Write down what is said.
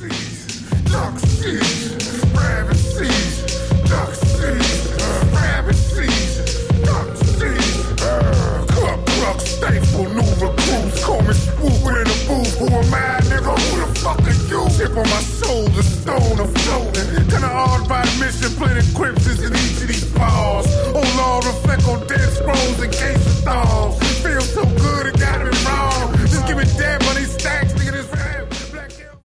duck seeds, rabbit seeds, duck seeds, rabbit seeds, duck seeds. Club truck, staple, new recruits, call me swooping in the booth. Who am I, nigga? Who the fuck are you? Tip on my